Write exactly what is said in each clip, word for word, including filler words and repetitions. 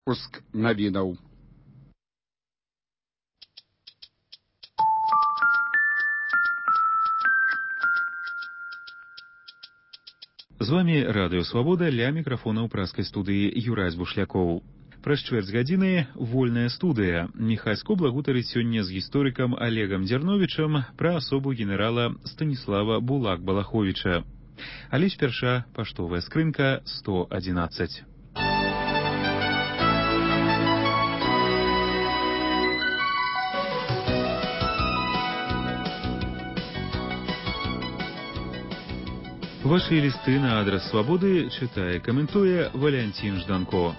Выпуск навінаў. З вами Радыё Свабода, ля мікрафона ў праскай студыі Юрась Бушлякоў. Праз чвэрць гадзіны вольная студыя. Міхась Скобла гутарыць сёння з гісторыкам Олегам Дзярновічам пра асобу генерала Станіслава Булак-Балаховіча. Але спярша паштовая скрынка сто адзінаццаць. Ваши листы на адрес Свободы читае, каментуе Валянцін Жданко.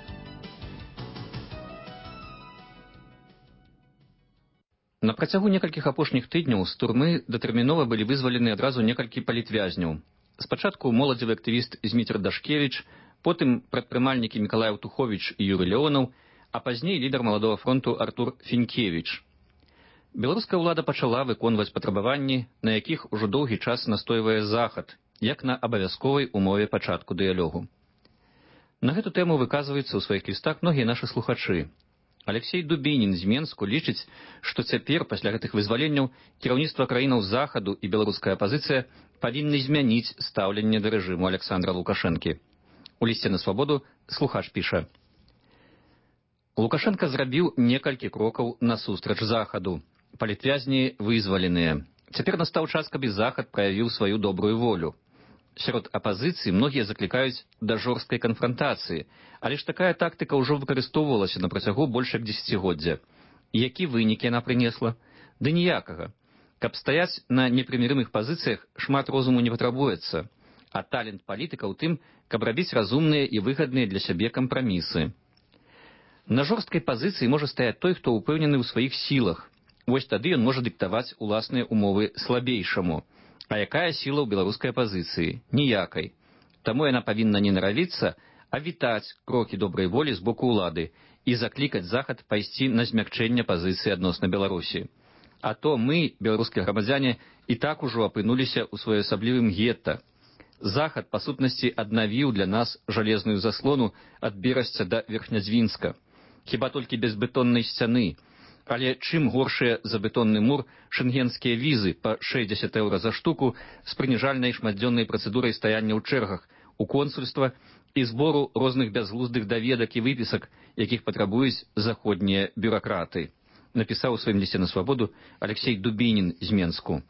На працягу некалькіх апошніх тыдняў з турмы датэрмінова былі вызвалены адразу некалькі палітвязняў. Спачатку моладзевы актывіст Зміцер Дашкевіч, потым прадпрымальнікі Мікалай Аўтуховіч і Юрый Леонаў, а пазней лідар маладога фронту Артур Фінкевіч. Беларуская ўлада пачала выконваць патрабаванні, на якіх ужо доўгі час настойвае Захад, як на абавязковай умове пачатку дыялогу. На гэту тэму выказваюцца ў сваіх лістах многія нашы слухачы. Алексей Дубінін з Менску лічыць, што цяпер, пасля гэтых вызваленняў, кіраўніцтва краінаў Захаду і беларуская апазіцыя павінны змяніць стаўленне да рэжыму Александра Лукашэнкі. У лісце на Свабоду слухач піша: Лукашенка зрабіў некалькі крокаў насустрач Захаду. Палітвязні вызваленыя. Цяпер настаў час, каб і Захад праявіў сваю добрую волю. Сярод апазіцыі многія заклікаюць да жорсткай канфрантацыі, але ж такая тактыка ўжо выкарыстоўвалася на працягу больш як дзесяцігоддзя. Які вынік яна прынесла? Ды ніякага. Каб стаяць на непрымірымых пазіцыях, шмат розуму не патрабуецца, а талент палітыка ў тым, каб рабіць разумныя і выгадныя для сябе кампрамісы. На жорсткай пазіцыі можа стаяць той, хто ўпэўнены ў сваіх сілах. Вось тады ён можа дыктаваць уласныя умовы слабейшаму. А якая сіла ў беларускай апазіцыі? Ніякай. Таму яна павінна не наравіцца, а вітаць крокі добрай волі з боку ўлады і заклікаць Захад пайсці на змякчэнне пазіцыі адносна Беларусі. А то мы, беларускія грамадзяне, і так ужо апынуліся ў своеасаблівым гетта. Захад, па сутнасці, аднавіў для нас жалезную заслону ад Берасця да Верхнядзвінска. Хіба толькі без бетоннай сцяны. Але чым горшыя за бетонны мур шэнгенскія візы па шэсцьдзесят еўра за штуку з прыніжальнай шматдзённай працэдурай стаяння ў чэргах у консульства і збору розных бязглуздых даведак і выпісак, якіх патрабуюць заходнія бюракраты, напісаў у сваім лісце на Свабоду Алексей Дубінін з Менску.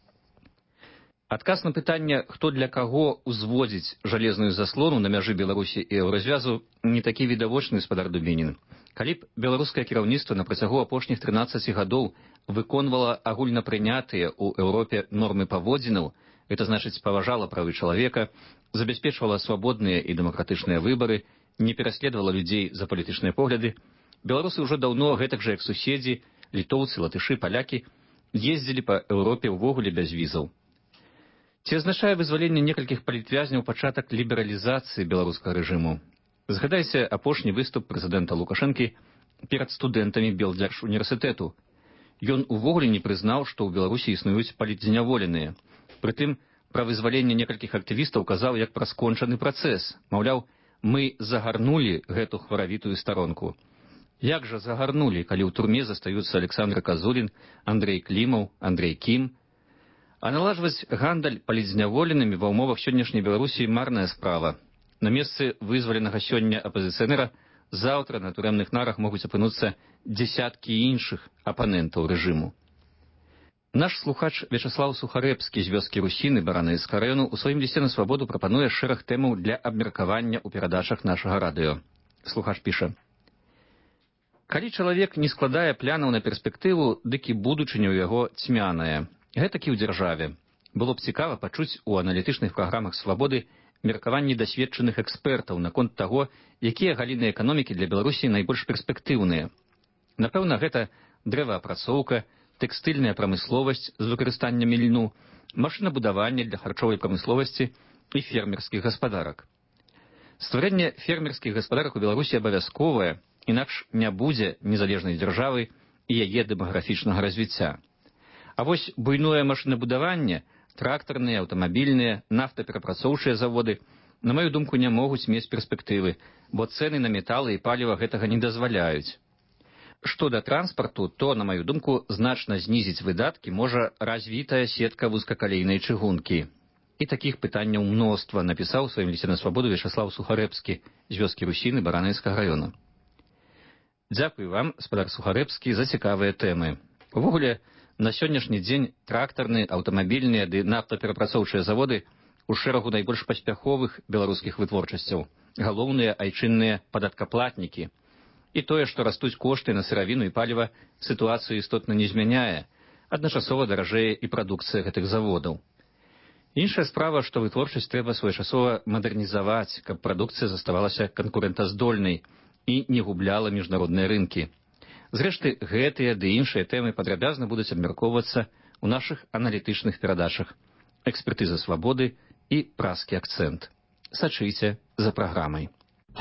Адказ на пытанне, хто для каго ўзводзіць жалезную заслону на мяжы Беларусі і еўразвязу, не такі відавочны, спадар Дубінін. Калі б беларускае кіраўніцтва на працягу апошніх трынаццаці гадоў выконвала агульнапрынятыя ў Еўропе нормы паводзінаў, гэта значыць паважала правы чалавека, забяспечвала свабодныя і дэмакратычныя выбары, не пераследавала людзей за палітычныя погляды, беларусы ўжо даўно, гэтак жа як суседзі, літоўцы, латышы, палякі, ездзілі па Еўропе ўвогуле без візаў. Ці азначае вызваленне некалькіх палітвязняў пачатак лібералізацыі беларускага рэжыму? Згадайце апошні выступ прэзідэнта Лукашэнкі перад студэнтамі Белдзяржуніверсітэту. Ён увогуле не прызнаў, што ў Беларусі існуюць палітзняволеныя. Прытым, пра вызваленне некалькіх актывістаў казаў як пра скончаны працэс. Маўляў, мы загарнулі гэту хваравітую старонку. Як жа загарнулі, калі ў турме застаюцца Александр Казулін, Андрэй Клімаў, Андрэй Кім? А налажваць гандаль палітзняволенымі ва ўмовах сённяшняй Беларусі марная справа. На месцы вызваленага сёння апазіцыянера заўтра на турэмных нарах могуць апынуцца дзесяткі іншых апанентаў рэжыму. Наш слухач Вячаслаў Сухарэбскі з вёскі Русіны Баранаўскага раёну ў сваім лісце на Свабоду прапануе шэраг тэмаў для абмеркавання ў перадачах нашага радыё. Слухач піша: Калі чалавек не складае планаў на перспектыву, дык і будучыня ў яго цьмяная. Гэтакі ў дзяржаве. Было б цікава пачуць у аналітычных праграмах Свабоды меркаванні дасведчаных экспертаў наконт таго, якія галіны эканомікі для Беларусі найбольш перспектыўныя. Напэўна, гэта дрэваапрацоўка, тэкстыльная прамысловасць з выкарыстаннем льну, машынабудаванне для харчовай прамысловасці і фермерскіх гаспадарак. Стварэнне фермерскіх гаспадарак у Беларусі абавязковае, інакш не будзе незалежнай дзяржавы і яе дэмаграфічнага развіцця. А вось буйное машынабудаванне, трактарныя, аўтамабільныя, нафтаперапрацоўчыя заводы на маю думку, не могуць мець перспектывы, бо цэны на металы і паліва гэтага не дазваляюць. Што да транспарту, то, на маю думку, значна знізіць выдаткі можа развітая сетка вузкакалейнай чыгункі. І такіх пытанняў мноства, напісаў у сваім лісце на свабоду Вячаслаў Сухарэбскі з вёскі Русіны Баранавскага раёна. Дзякуй вам, спадар Сухарэбскі, за цікавыя тэмы. Увогуле, на сённяшні дзень трактарны, аўтамабільныя ды нафтаперапрацоўчыя заводы у шэрагу найбольш паспяховых беларускіх вытворчасцяў, галоўныя айчынныя падаткаплатнікі. І тое, што растуць кошты на сыравіну і паліва, сітуацыю істотна не змяняе, адначасова даражэе і прадукцыя гэтых заводаў. Іншая справа, што вытворчасць трэба своечасова мадэрнізаваць, каб прадукцыя заставалася канкурэнтаздольнай і не губляла міжнародныя рынкі. Зрэшты, гэтыя ды іншыя тэмы падрабязна будуць абмяркоўвацца ў нашых аналітычных перадачах «Экспертыза свабоды» і «Праскі акцэнт». Сачыце за праграмай.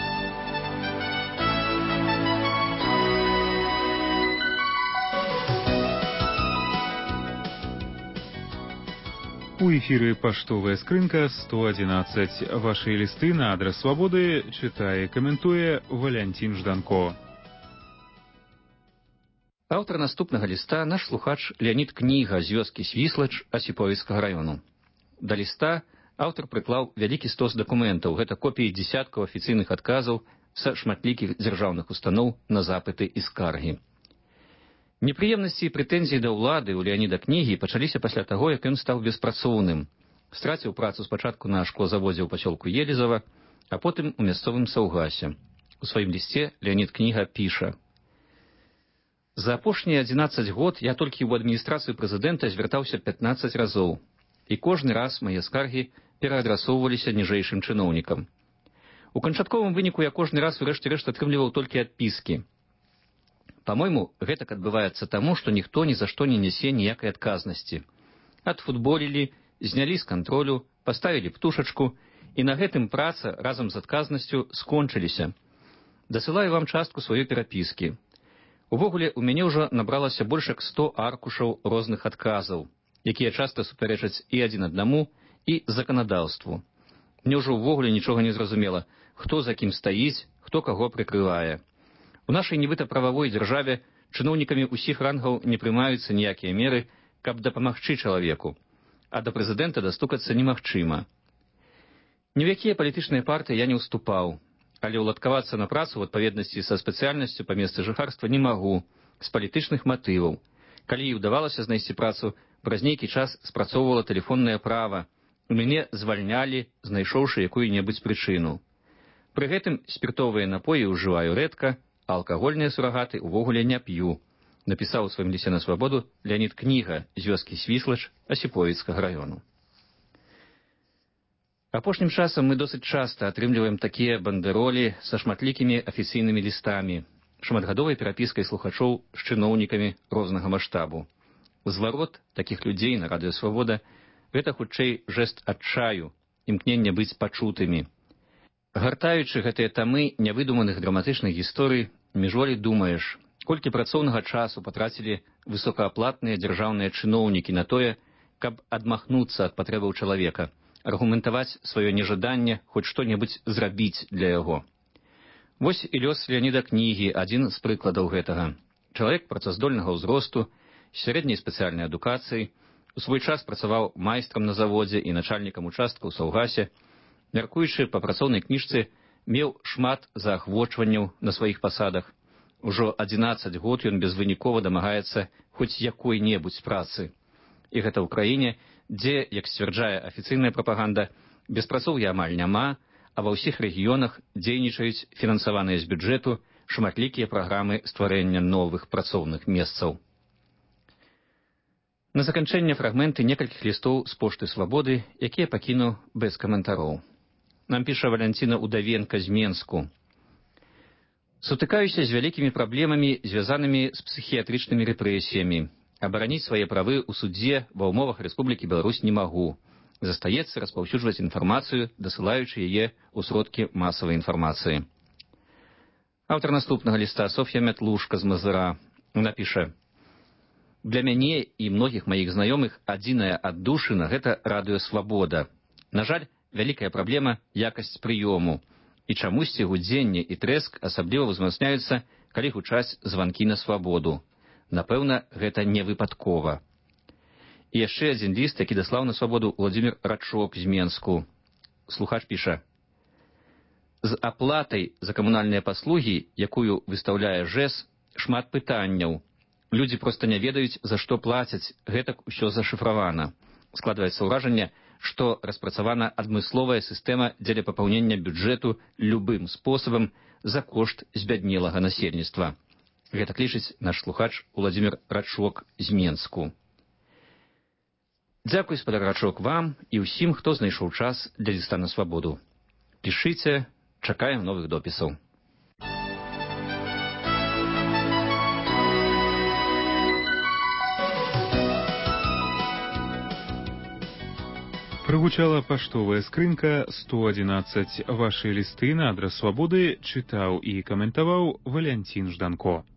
У эфіры паштовая скрынка сто адзінаццаць. Вашы лісты на адрас свабоды чытае і каментуе Валянцін Жданко. Аўтар наступнага ліста наш слухач Леанід Кніга з вёскі Свіслач Асіповіцкага раёну. Да ліста аўтар прыклаў вялікі стос дакументаў, гэта копіі дзесяткаў афіцыйных адказаў са шматлікіх дзяржаўных устаноў на запыты і скаргі. Непрыемнасці і прэтэнзіі да ўлады ў Леаніда Кнігі пачаліся пасля таго, як ён стаў беспрацоўным. Страціў працу спачатку на шклозаводзе ў пасёлку Елізава, а потым у мясцовым Саўгасе. У сваім лісце Леанід Кніга піша: «За апошнія адзінаццаць год я толькі ў адміністрацыю прэзідэнта звяртаўся пятнаццаць разоў, і кожны раз мае скаргі пераадрасоўваліся ніжэйшым чыноўнікам. У канчатковым выніку я кожны раз у рэшце рэшт атрымліваў толькі адпіскі. Па-мойму, гэтак адбываецца таму, што ніхто ні за што не нясе ніякай адказнасці. Адфутболілі, знялі з кантролю, паставілі птушачку, і на гэтым праца разам з адказнасцю скончыліся. Дасылаю вам частку сваёй перапіскі. Увогуле, у мяне ўжо набралася больш як сто аркушаў розных адказаў, якія часта супярэчаць і адзін аднаму, і заканадаўству. Мне ўжо ўвогуле нічога не зразумела, хто за кім стаіць, хто каго прыкрывае. У нашай нібыта прававой дзяржаве чыноўнікамі ўсіх рангаў не прымаюцца ніякія меры, каб дапамагчы чалавеку, а да прэзідэнта дастукацца немагчыма. Ні ў якія палітычныя партыі я не ўступаў, але ўладкавацца на працу ў адпаведнасці са спецыяльнасцю па месцы жыхарства не магу, з палітычных матываў. Калі і ўдавалася знайсці працу, праз нейкі час спрацоўвала тэлефоннае права, у мяне звальнялі, знайшоўшы якую-небудзь прычыну. Пры гэтым спіртовыя напоі ўжываю рэдка, а алкагольныя сурагаты ўвогуле не п'ю, напісаў у сваім лісце на свабоду Леанід Кніга з вёскі Свіслач Асіповіцкага раёну. Апошнім часам мы досыць часта атрымліваем такія бандэролі са шматлікімі афіцыйнымі лістамі, шматгадовай перапіскай слухачоў з чыноўнікамі рознага маштабу. Зварот такіх людзей на радыё «Свабода» — гэта хутчэй жэст адчаю, імкнення быць пачутымі. Гартаючы гэтыя тамы нявыдуманых драматычных гісторый, міжволі думаеш, колькі працоўнага часу патрацілі высокааплатныя дзяржаўныя чыноўнікі на тое, каб адмахнуцца ад патрэбаў чалавека, аргументаваць сваё нежаданне хоць што-небудзь зрабіць для яго. Вось і лёс Леаніда Кнігі, адзін з прыкладаў гэтага. Чалавек працаздольнага ўзросту, сярэдняй спецыяльнай адукацыі, у свой час працаваў майстрам на заводзе і начальнікам участка ў Саўгасе, мяркуючы па працоўнай кніжцы, меў шмат заахвочванняў на сваіх пасадах. Ужо адзінаццаць год ён безвынікова дамагаецца хоць якой-небудзь працы. І гэта ў краіне, дзе, як сцвярджае афіцыйная прапаганда, беспрацоўя амаль няма, а ва ўсіх рэгіёнах дзейнічаюць фінансаваныя з бюджэту шматлікія праграмы стварэння новых працоўных месцаў. На заканчэнне фрагменты некалькіх лістоў з пошты «Свабоды», якія пакіну без каментароў. Нам піша Валянціна Удавенка з Менску. «Сутыкаюся з вялікімі праблемамі, звязанымі з псіхіятрычнымі рэпрэсіямі. Абараніць свае правы ў судзе ва ўмовах Рэспублікі Беларусь не магу. Застаецца распаўсюджваць інфармацыю, дасылаючы яе ў сродкі масавай інфармацыі». Аўтар наступнага ліста Соф'я Мятлушка з Мазыра. Она піша: «Для мяне і многіх маіх знаёмых адзіная аддушына — гэта радыё «Свабода». На жаль, вялікая праблема якасць прыёму. І чамусьці гудзенне і трэск асабліва ўзмацняюцца, калі гучаць званкі на свабоду. Напэўна, гэта не выпадкова. І яшчэ адзін ліст, які даслаў на свабоду Владзімір Рачок з Менску. Слухач піша: з аплатай за камунальныя паслугі, якую выстаўляе ЖЭС, шмат пытанняў. Людзі проста не ведаюць, за што плацяць, гэтак усё зашыфравана. Складваецца ўражанне, што распрацавана адмысловая сістэма дзеля папаўнення бюджэту любым спосабам за кошт збяднелага насельніцтва. Гэта лічыць наш слухач Владзімір Рачок з Менску. Дзякуй, спадар Рачок, вам і ўсім, хто знайшоў час для ліста на свабоду. Пішыце, чакаем новых допісаў. Прагучала паштовая скрынка сто адзінаццаць. Вашы лісты на адрас свабоды чытаў і каментаваў Валянцін Жданко.